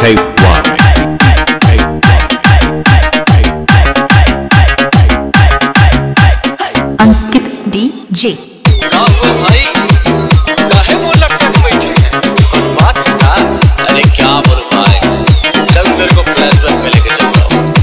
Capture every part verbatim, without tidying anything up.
अंकित DJ. भाई काहे मुंह लटक बैठे हैं? बात बता। अरे क्या बोलूं भाई, चल तेरे को फ्लैशबैक में लेके चल रहा हूँ।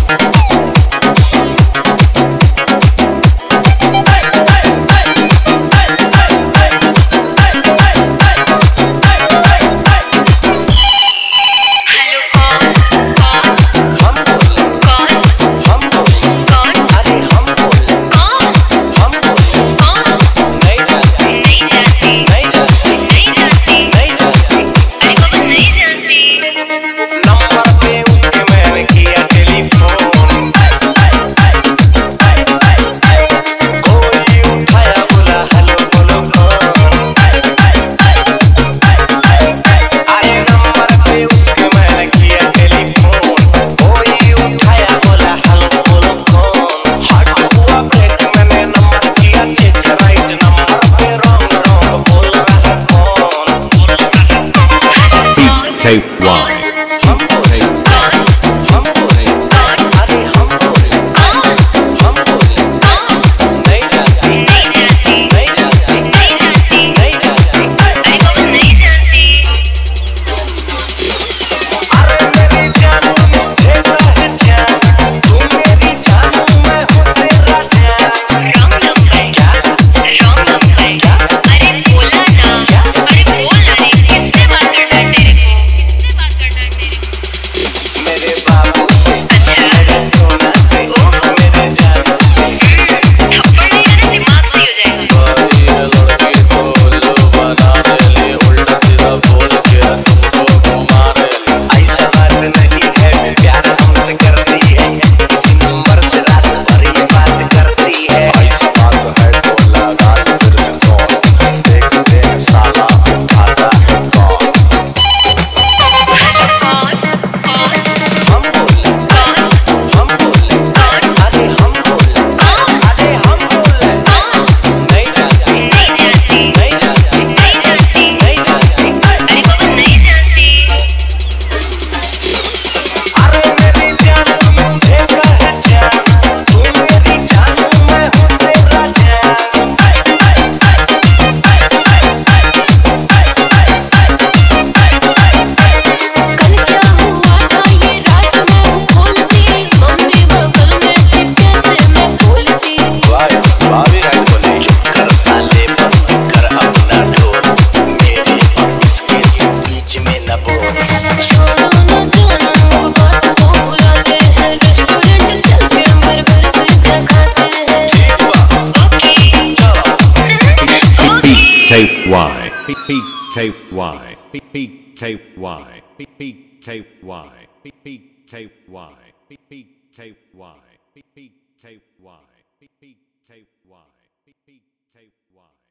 K Y P P K Y P P K Y P P K Y P P K Y P P K Y P P K Y P P K Y P P K Y